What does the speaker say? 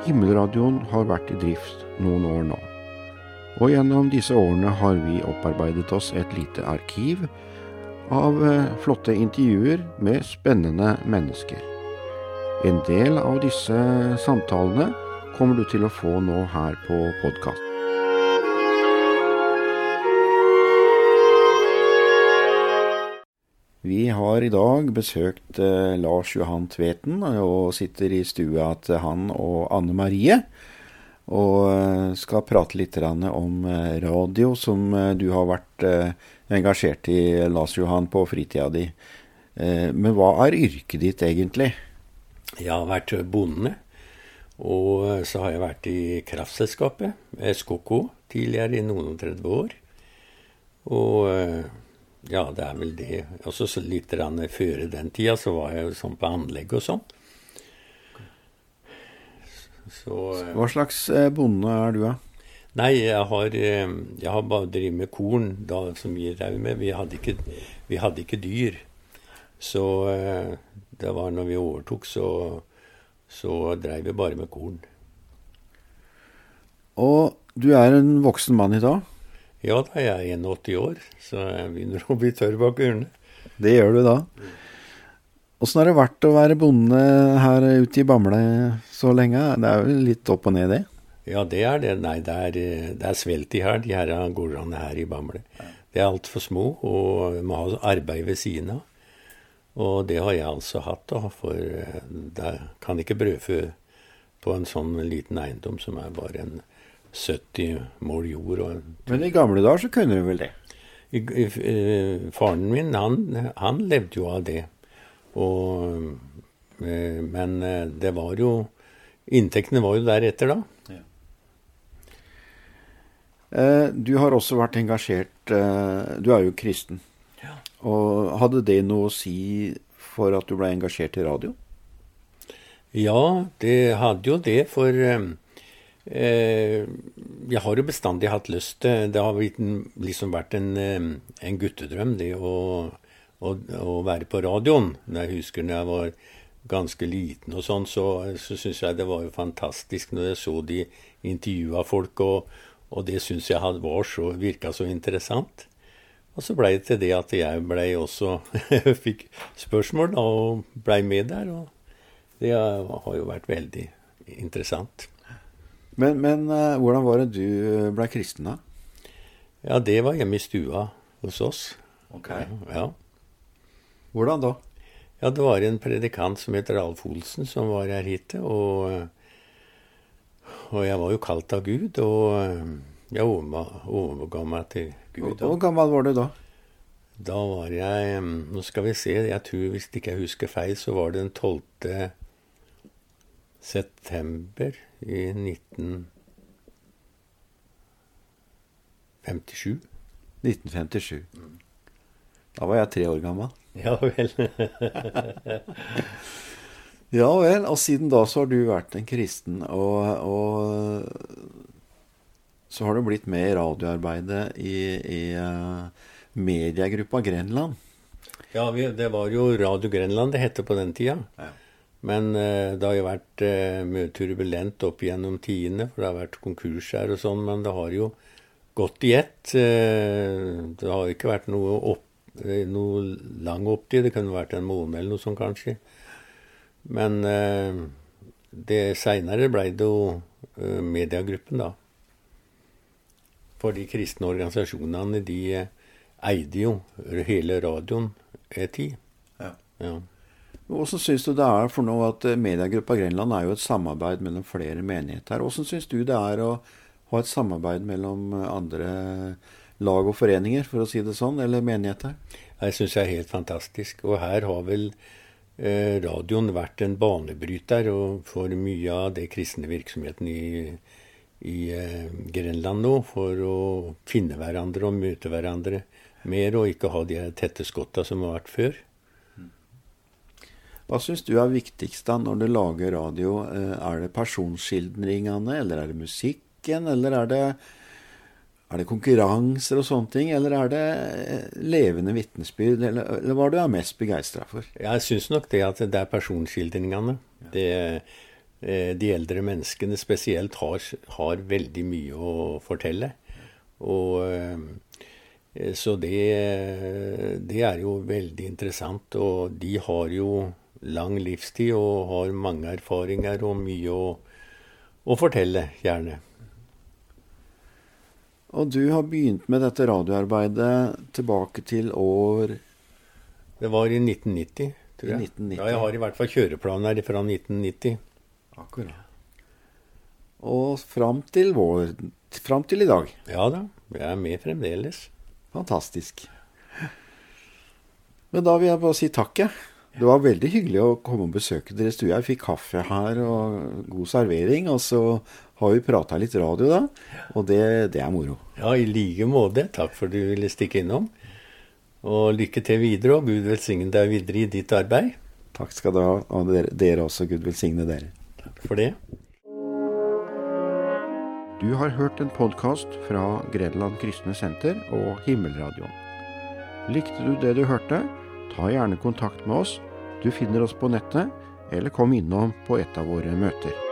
Himmelradioen har vært i drift noen år nå, og gjennom disse årene har vi opparbeidet oss et lite arkiv av flotte intervjuer med spennende mennesker. En del av disse samtalene kommer du til å få nå her på podcast. Vi har i dag besøkt Lars Johan Tveten og sitter i stua til han og Anne Marie og skal prate litt om radio som du har vært engasjert i, Lars Johan, på fritida di. Men hva yrket ditt egentlig? Jeg har vært bonde, og så har jeg vært i kraftselskapet, SKK, tidligere i noen 30 år. Og ja, det er vel det. Og så litt før den tida, så var jeg jo sånn på anlegg og sånn. Så, hva slags bonde er du da? Nei, jeg har bare drevet med korn, da, som vi drev med. Vi hadde ikke dyr. Så det var når vi overtok, så drev vi bare med korn. Og du er en voksen mann i dag? Ja, da er jeg 81 år, så jeg begynner å bli tørr bak ørene. Det gjør du da. Hvordan har det vært å være bonde her ute i Bamble så lenge? Det er jo litt opp og ned det? Ja, det er det. Nei, det er svelt i her, de her gårdene her i Bamble. Det er alt for små, og vi må ha arbeid ved siden av. Og det har jeg altså hatt da, for det kan ikke brødfø på en sånn liten eiendom som er bare en 70 mål jord. Men i gamle dager så kunne du vel det? Faren min, han levde jo av det. Men det var jo, inntektene var jo deretter da. Ja. Du har også vært engasjert, du er jo kristen. Ja. Og hadde det noe å si for at du ble engasjert i radio? Ja, det hadde jo det, for jeg har jo bestandig hatt lyst til, det har liksom vært en guttedrøm det å være på radioen. Når jeg husker når jeg var ganske liten og sånn, så synes jeg det var jo fantastisk når jeg så de intervjuet folk, og det synes jeg virket så interessant. Og så ble det til det at jeg ble også, fikk spørsmål da, og ble med der, og det har jo vært veldig interessant. Men hvordan var det du ble kristen da? Ja, det var hjemme i stua hos oss. Ok. Ja. Hvordan da? Ja, det var en predikant som heter Alf Olsen som var her hit, og jeg var jo kalt av Gud, og jeg overga meg til Gud. Hvor gammel var du da? Da var jeg, nå skal vi se, jeg tror hvis ikke jeg husker feil, så var det den 12. september i 1957. 1957. Da var jeg 3 år gammel. Ja vel. Ja vel, og siden da så har du vært en kristen, og så har du blitt med i radioarbeidet i mediegruppa Grenland. Ja, det var jo Radio Grenland det hette på den tida. Ja. Men det har jo vært mye turbulent opp gjennom tidene, for det har vært konkurser og sånn, men det har jo gått i ett. Det har ikke vært noe lang opptid, det kunne vært en måned eller noe sånt kanskje. Men senere ble det jo mediegruppen da. For de kristne organisasjonene, de eide jo hele radioen tid. Ja. Ja. Hvordan synes du det er for nå at Mediegruppa Grenland er jo et samarbeid mellom flere menigheter? Hvordan synes du det er å ha et samarbeid mellom andre lag og foreninger, for å si det sånn, eller menigheter? Jeg synes det er helt fantastisk, og her har vel radioen vært en banebryter for mye av det kristne virksomheten i Grenland nå, for å finne hverandre og møte hverandre mer, og ikke ha de tette skotta som har vært før. Hva synes du er viktigst da når du lager radio? Er det personskildringene, eller er det musikken, eller er det konkurranser og sånne ting, eller er det levende vittnesbyrd, eller hva du er mest begeistret for? Jeg synes nok det at det er personskildringene. de eldre menneskene spesielt har veldig mye å fortelle. Så det er jo veldig interessant, og de har jo lang livstid og har mange erfaringer og mye å fortelle, gjerne. Og du har begynt med dette radioarbeidet tilbake til år... Det var i 1990, tror jeg. 1990. Ja, jeg har i hvert fall kjøreplaner fra 1990. Akkurat. Og fram til i dag. Ja da, jeg er med fremdeles. Fantastisk. Men da vil jeg bare si takk, jeg. Det var veldig hyggelig å komme og besøke dere i stua. Jeg fikk kaffe her og god servering, og så har vi pratet litt radio da, og det er moro. Ja, i like måte. Takk for at du ville stikke innom. Og lykke til videre, og Gud velsigne deg videre i ditt arbeid. Takk skal du ha, og dere også, Gud velsigne dere. Takk for det. Du har hørt en podcast fra Grenland Kristne Senter og Himmelradioen. Likte du det du hørte? Ta gjerne kontakt med oss. Du finner oss på nettet, eller kom innom på et av våre møter.